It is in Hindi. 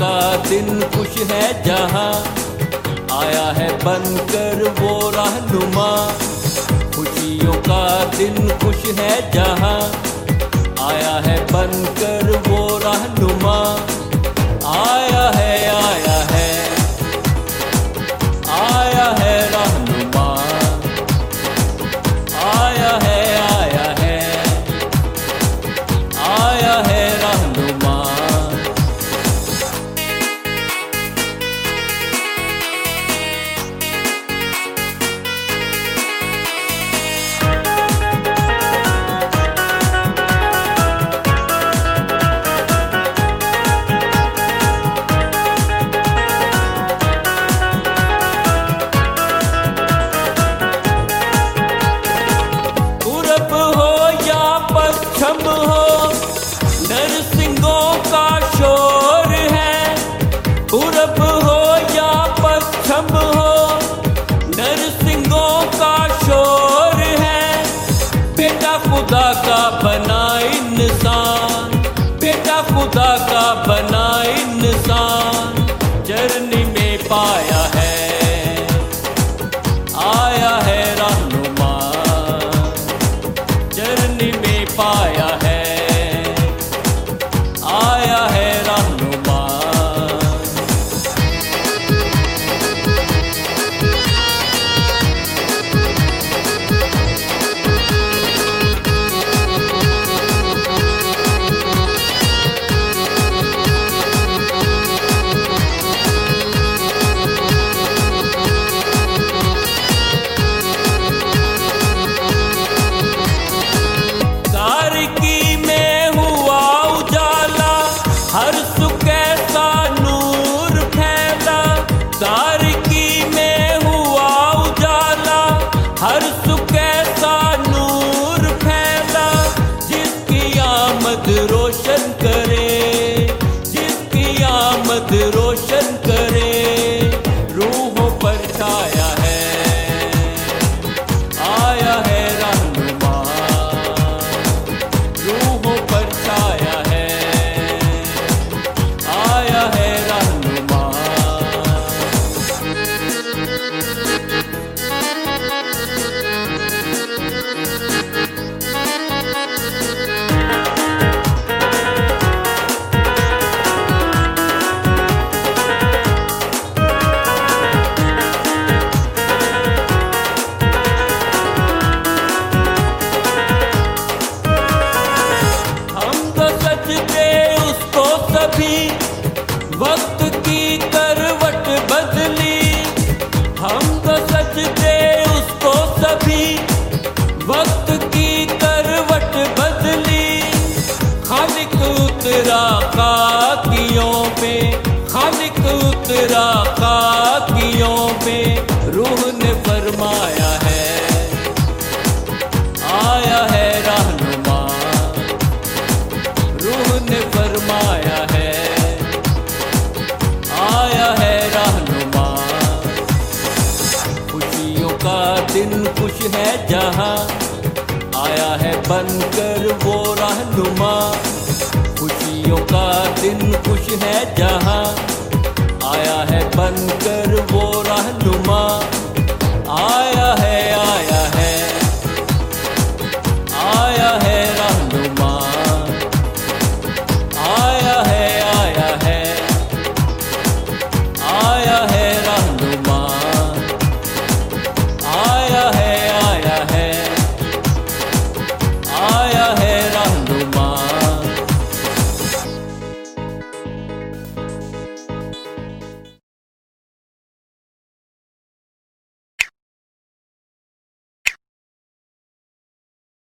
का दिन खुश है जहां, आया है बनकर वो रहनुमा। खुशियों का दिन खुश है जहां, आया है बनकर वो रहनुमा। आया है आया है आया है रहनुमा, आया है आया है आया है रहनुमा। पश्चिम हो, नरसिंहों का शोर है। पूरब हो या पश्चिम हो, नरसिंहों का शोर है। बेटा खुदा का बना इंसान, बेटा खुदा का बना इंसान, चरनी में पाया है। आया है रहनुमा, चरनी में पाया है। आया है रहनुमा। तारकी में हुआ उजाला, हर सुख ऐसा नूर फैला। तारकी में हुआ उजाला, हर सुख ऐसा नूर फैला। जिसकी आमद रोशन करे, जिसकी आमद रोशन करे, रूहों पर छाया है। आया है रहनुमा, रूहों पर छाया है। आया है रहनुमा। हम तो सजदे उसको सभी, वक्त की करवट बदली। हम तो सजदे उसको सभी, वक्त की करवट बदली। खालिक उतरा खाकियों पे, खालिक उतरा खाकियों पे, रूह ने फरमाया है। आया है रहनुमा, रूह ने फरमाया है। आया है रहनुमा। खुशियों का दिन खुश है जहां, आया है बनकर वो रहनुमा। खुशियों का दिन खुश है जहां, आया है बनकर वो रहनुमा। आया है